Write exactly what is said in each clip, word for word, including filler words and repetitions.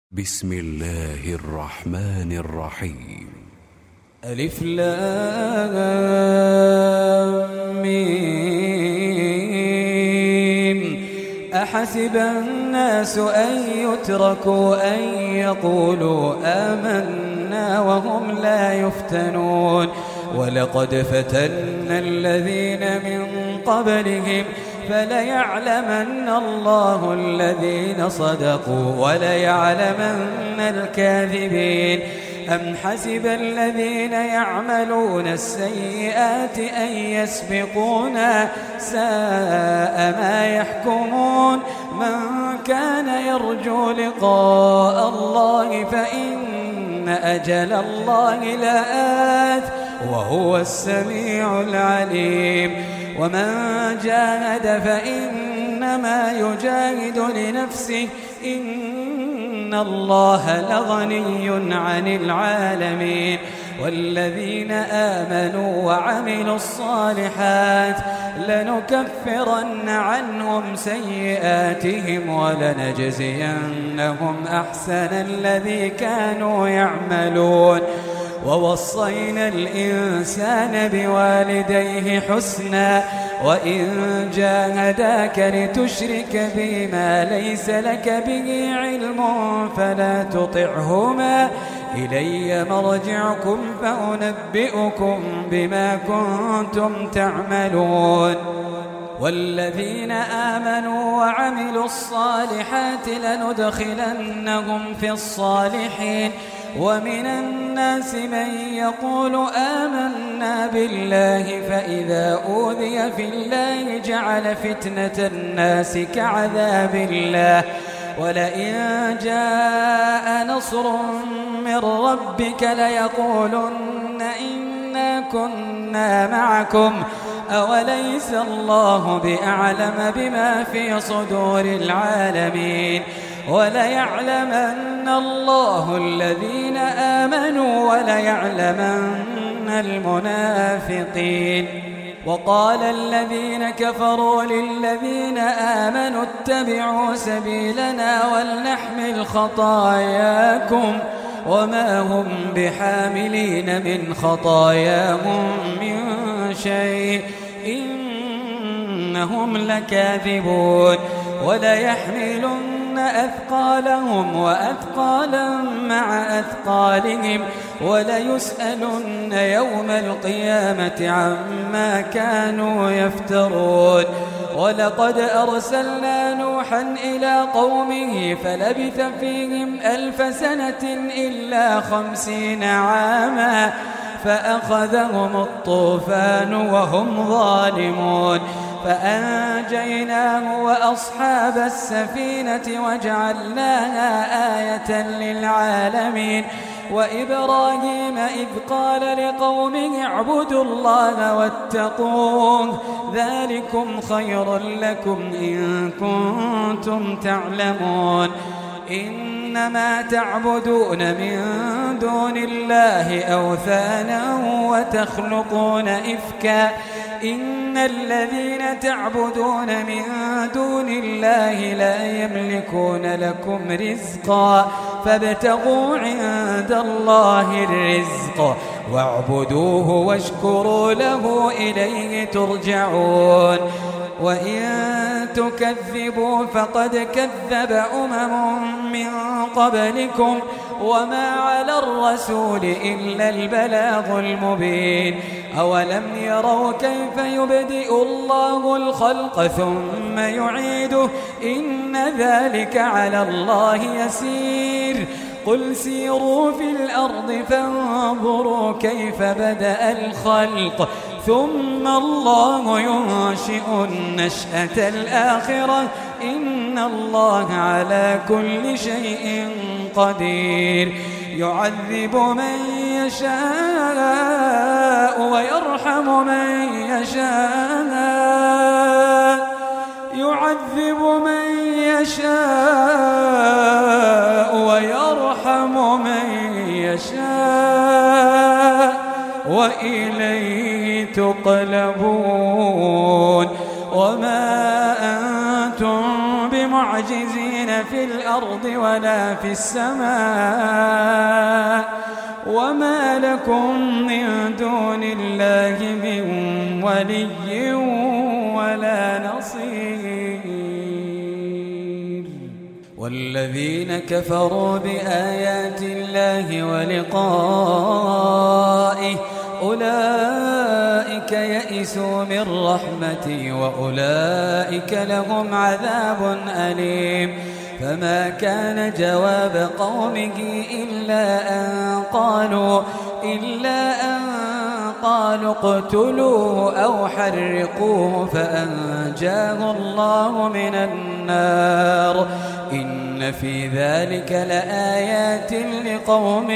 بسم الله الرحمن الرحيم. ألف لام ميم. أحسب الناس أن يتركوا أن يقولوا آمنا وهم لا يفتنون ولقد فتنا الذين من قبلهم فليعلمن الله الذين صدقوا وليعلمن الكاذبين. أم حسب الذين يعملون السيئات أن يسبقونا ساء ما يحكمون. من كان يرجو لقاء الله فإن أجل الله لآت وهو السميع العليم. ومن جاهد فإنما يجاهد لنفسه إن الله لغني عن العالمين. والذين آمنوا وعملوا الصالحات لنكفرن عنهم سيئاتهم ولنجزينهم أحسن الذي كانوا يعملون. ووصينا الإنسان بوالديه حسنا وإن جاهداك لتشرك بما ليس لك به علم فلا تطعهما إلي مرجعكم فأنبئكم بما كنتم تعملون. والذين آمنوا وعملوا الصالحات لندخلنهم في الصالحين. ومن الناس من يقول آمنا بالله فإذا أوذي في الله جعل فتنة الناس كعذاب الله ولئن جاء نصر من ربك ليقولن إنا كنا معكم أوليس الله بأعلم بما في صدور العالمين. وليعلمن الله الذين آمنوا وليعلمن المنافقين. وقال الذين كفروا للذين آمنوا اتبعوا سبيلنا ولنحمل خطاياكم وما هم بحاملين من خطاياهم من شيء إنهم لكاذبون. وليحملن أثقالهم وأثقالا مع أثقالهم وليسألن يوم القيامة عما كانوا يفترون. ولقد أرسلنا نوحا إلى قومه فلبث فيهم ألف سنة إلا خمسين عاما فأخذهم الطوفان وهم ظالمون فأنجيناه وأصحاب السفينة وجعلناها آية للعالمين. وإبراهيم إذ قال لقومه اعبدوا الله واتقوه ذلكم خير لكم إن كنتم تعلمون. إنما تعبدون من دون الله أوثانا وتخلقون إفكا إن الذين تعبدون من دون الله لا يملكون لكم رزقا فابتغوا عند الله الرزق واعبدوه واشكروا له إليه ترجعون. وإن تكذبوا فقد كذب أمم من قبلكم وما على الرسول إلا البلاغ المبين. أولم يروا كيف يبدئ الله الخلق ثم يعيده إن ذلك على الله يسير. قل سيروا في الأرض فانظروا كيف بدأ الخلق ثم الله ينشئ النشأة الآخرة إن الله على كل شيء قدير. يعذب من يشاء ويرحم من يشاء يعذب من يشاء ويرحم من يشاء وإليه تقلبون. وما أنتم بمعجزين في الأرض ولا في السماء وما لكم من دون الله من ولي ولا نصير. والذين كفروا بآيات الله ولقائه أولئك يئسوا من رحمتي وأولئك لهم عذاب أليم. فما كان جواب قومه إلا أن قالوا إلا أن قالوا اقتلوه أو حرقوه فأنجاه الله من النار. إن في ذلك لآيات لقوم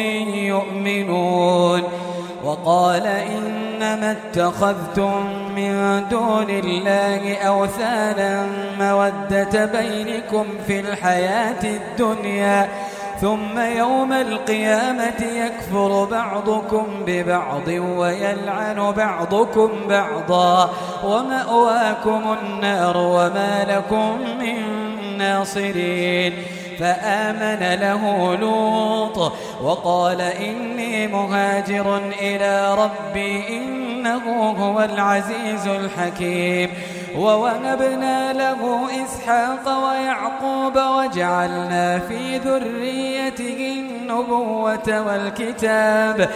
يؤمنون. وقال إنما اتخذتم من دون الله أوثانا مودة بينكم في الحياة الدنيا ثم يوم القيامة يكفر بعضكم ببعض ويلعن بعضكم بعضا ومأواكم النار وما لكم من ناصرين. فآمن له لوط وقال إني مهاجر إلى ربي إنه هو العزيز الحكيم. ووهبنا له إسحاق ويعقوب وجعلنا في ذريته النبوة والكتاب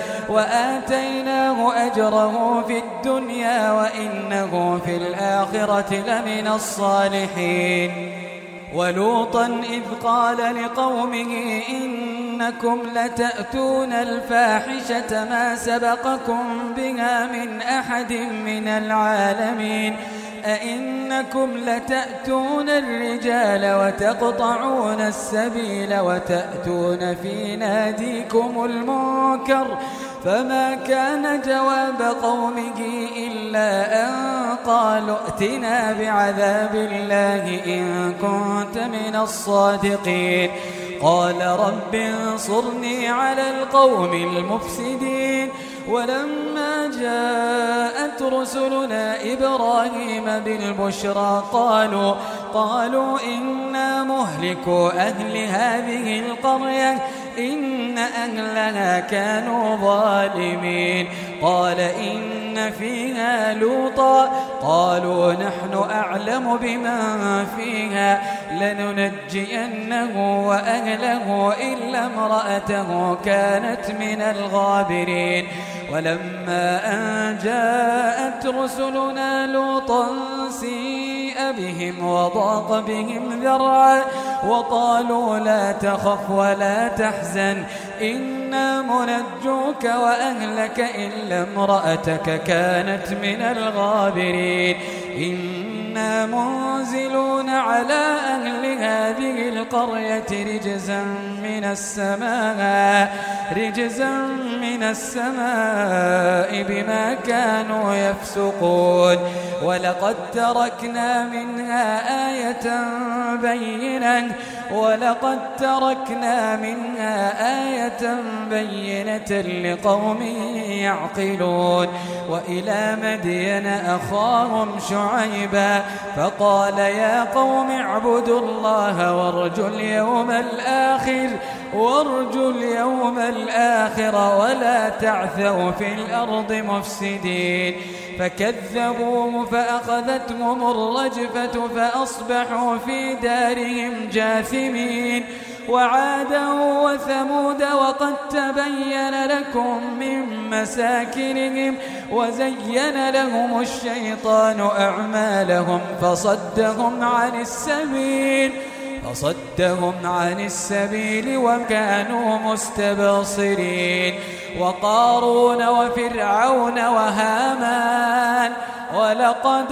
وآتيناه أجره في الدنيا وإنه في الآخرة لمن الصالحين. ولوطا إذ قال لقومه إنكم لتأتون الفاحشة ما سبقكم بها من أحد من العالمين أئنكم لتأتون الرجال وتقطعون السبيل وتأتون في ناديكم المنكر. فما كان جواب قومه إلا أن قالوا ائتنا بعذاب الله إن كنت من الصادقين. قال رب انصرني على القوم المفسدين. ولما جاءت رسلنا إبراهيم بالبشرى قالوا قالوا إنا مهلكو أهل هذه القرية إن أهلها كانوا ظالمين. قال إن فيها لوطا قالوا نحن أعلم بمن فيها لننجينه وأهله إلا امرأته كانت من الغابرين. ولما أن جاءت رسلنا لوطا سيء بهم وضاق بهم ذرعا وقالوا لا تخف ولا تحزن إنا منجوك وأهلك إلا امرأتك كانت من الغابرين. إنا منزلون على أهل هذه القرية رجزا من السماء رجزا من السماء بما كانوا يفسقون. ولقد تركنا منها آية بينة ولقد تركنا منها آية بينة لقوم يعقلون. وإلى مدين أخاهم شعيبا فقال يا قوم اعبدوا الله وارجوا اليوم الآخر وارجوا اليوم الآخر ولا تعثوا في الأرض مفسدين. فكذبوه فأخذتهم الرجفة فأصبحوا في دارهم جاثمين. وعادا وثمود وقد تبين لكم من مساكنهم وزين لهم الشيطان أعمالهم فصدهم عن السبيل فصدهم عن السبيل وكانوا مستبصرين. وقارون وفرعون وهامان ولقد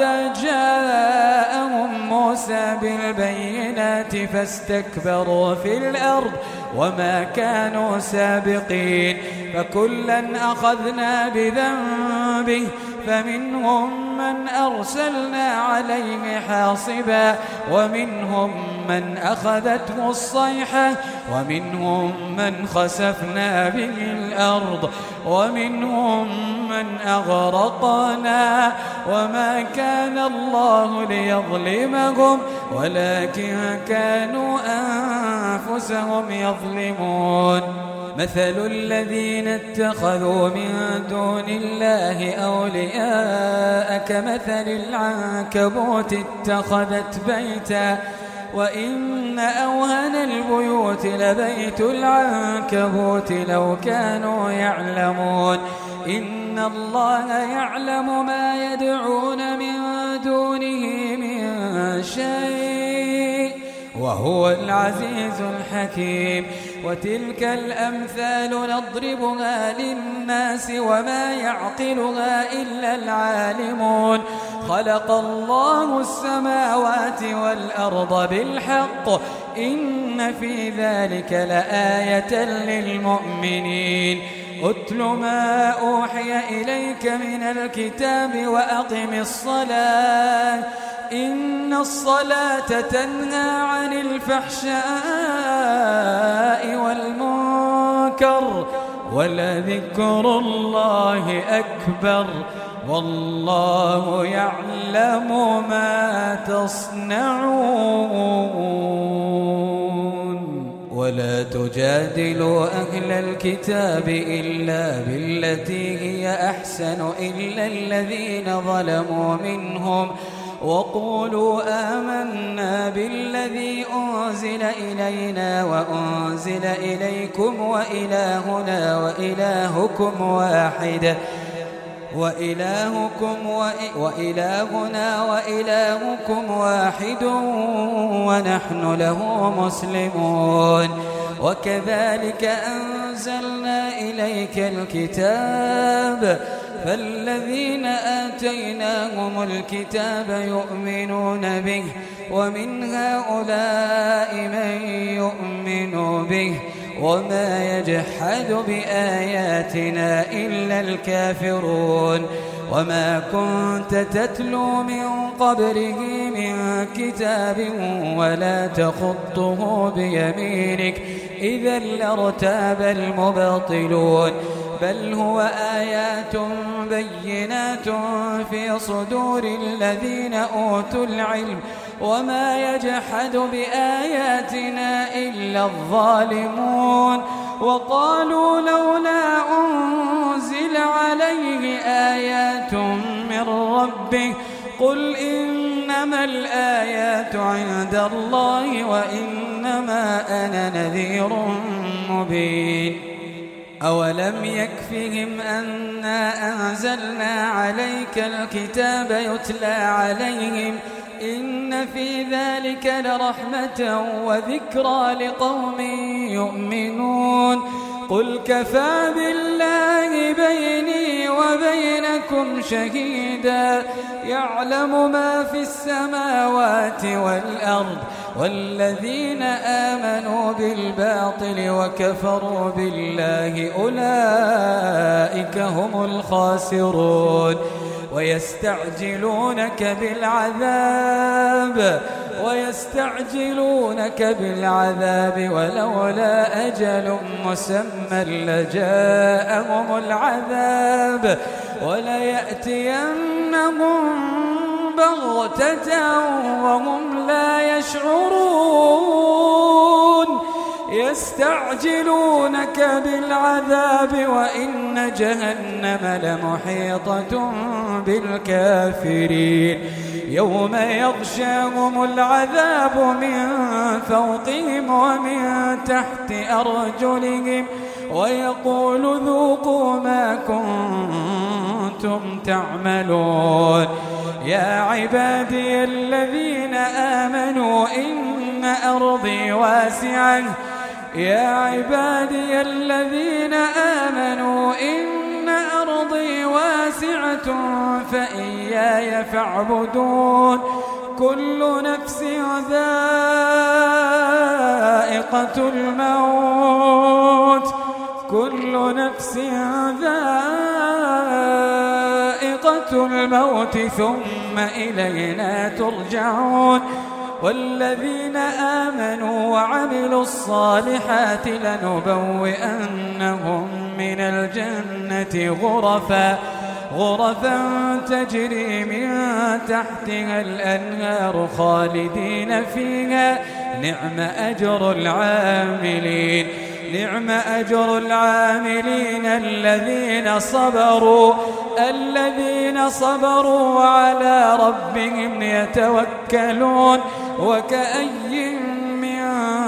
جاءهم موسى بالبينات فاستكبروا في الأرض وما كانوا سابقين. فكلا أخذنا بذنبه فمنهم من أرسلنا عليه حاصبا ومنهم من أخذته الصيحة ومنهم من خسفنا به الأرض ومنهم من أغرقنا وما كان الله ليظلمهم ولكن كانوا أنفسهم أنفسهم يظلمون مثل الذين اتخذوا من دون الله أولياء كمثل العنكبوت اتخذت بيتا وإن أوهن البيوت لبيت العنكبوت لو كانوا يعلمون إن الله يعلم ما يدعون من دونه من شيء وهو العزيز الحكيم وتلك الأمثال نضربها للناس وما يعقلها إلا العالمون خلق الله السماوات والأرض بالحق إن في ذلك لآية للمؤمنين أتل ما أوحي إليك من الكتاب وأقم الصلاة إن الصلاة تنهى عن الفحشاء والمنكر ولذكر الله أكبر والله يعلم ما تصنعون ولا تجادلوا أهل الكتاب إلا بالتي هي أحسن إلا الذين ظلموا منهم وقولوا آمنا بالذي أنزل إلينا وأنزل إليكم وإلهنا وإلهكم واحد وإلهكم وإلهنا وإلهكم واحد ونحن له مسلمون وكذلك أنزلنا إليك الكتاب فالذين آتيناهم الكتاب يؤمنون به ومن هؤلاء من يؤمن به وما يجحد بآياتنا إلا الكافرون وما كنت تتلو من قبله من كتاب ولا تخطه بيمينك إذا لارتاب المبطلون بل هو آيات بينات في صدور الذين أوتوا العلم وما يجحد بآياتنا إلا الظالمون وقالوا لولا أنزل عليه آيات من ربه قل إنما الآيات عند الله وإنما أنا نذير مبين أولم يكفهم أنا أنزلنا عليك الكتاب يتلى عليهم إن في ذلك لرحمة وذكرى لقوم يؤمنون قل كفى بالله بيني وبينكم شهيدا يعلم ما في السماوات والأرض والذين آمنوا بالباطل وكفروا بالله أولئك هم الخاسرون ويستعجلونك بالعذاب ويستعجلونك بالعذاب ولولا أجل مسمى لجاءهم العذاب وليأتينهم بغتة وهم لا يشعرون يستعجلونك بالعذاب وإن جهنم لمحيطة بالكافرين يوم يغشاهم العذاب من فوقهم ومن تحت أرجلهم ويقول ذوقوا ما كنتم تعملون يا عبادي الذين آمنوا إن أرضي واسعة يا عبادي الذين آمنوا إن أرضي واسعة فإياي فاعبدون كل نفس ذائقة الموت كل نفس ذائقة الموت ثم إلينا ترجعون والذين آمنوا وعملوا الصالحات لنبوئنهم من الجنة غرفا غرفا تجري من تحتها الأنهار خالدين فيها نعم أجر العاملين نعم أجر العاملين الذين صبروا الذين صبروا وعلى ربهم يتوكلون وكأي من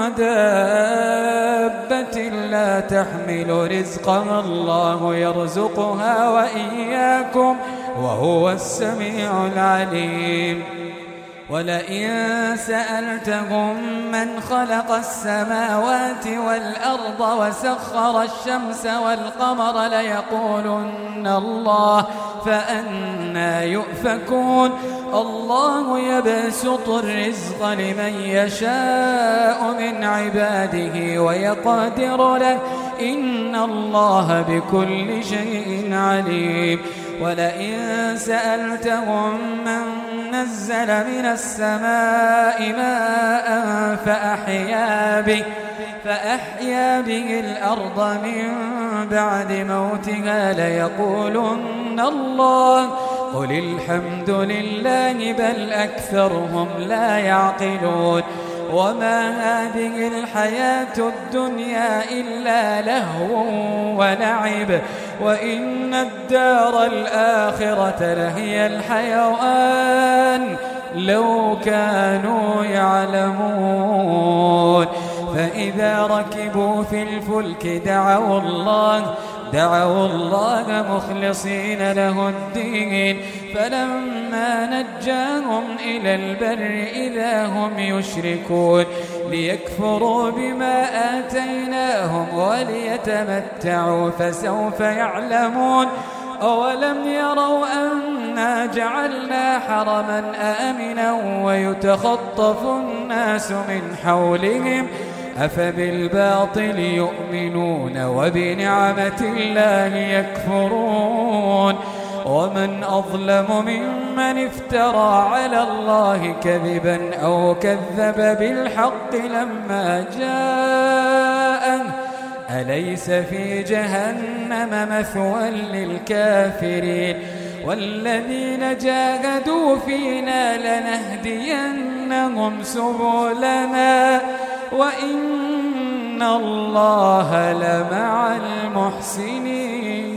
دابة لا تحمل رزقها الله يرزقها وإياكم وهو السميع العليم ولئن سألتهم من خلق السماوات والأرض وسخر الشمس والقمر ليقولن الله فأنى يؤفكون الله يبسط الرزق لمن يشاء من عباده ويقدر له إن الله بكل شيء عليم ولئن سألتهم من نزل من السماء ماء فأحيا به فأحيا به الأرض من بعد موتها ليقولن الله قل الحمد لله بل أكثرهم لا يعقلون وما هذه الحياة الدنيا إلا لهو ولعب وإن الدار الآخرة لهي الحيوان لو كانوا يعلمون فإذا ركبوا في الفلك دعوا الله دعوا الله مخلصين له الدين فلما نجاهم إلى البر إذا هم يشركون ليكفروا بما آتيناهم وليتمتعوا فسوف يعلمون أولم يروا أنا جعلنا حرما آمنا ويتخطف الناس من حولهم أفبالباطل يؤمنون وبنعمة الله يكفرون ومن أظلم ممن افترى على الله كذبا أو كذب بالحق لما جاءه أليس في جهنم مثوى للكافرين والذين جاهدوا فينا لنهدينهم سبلنا وإن الله لمع المحسنين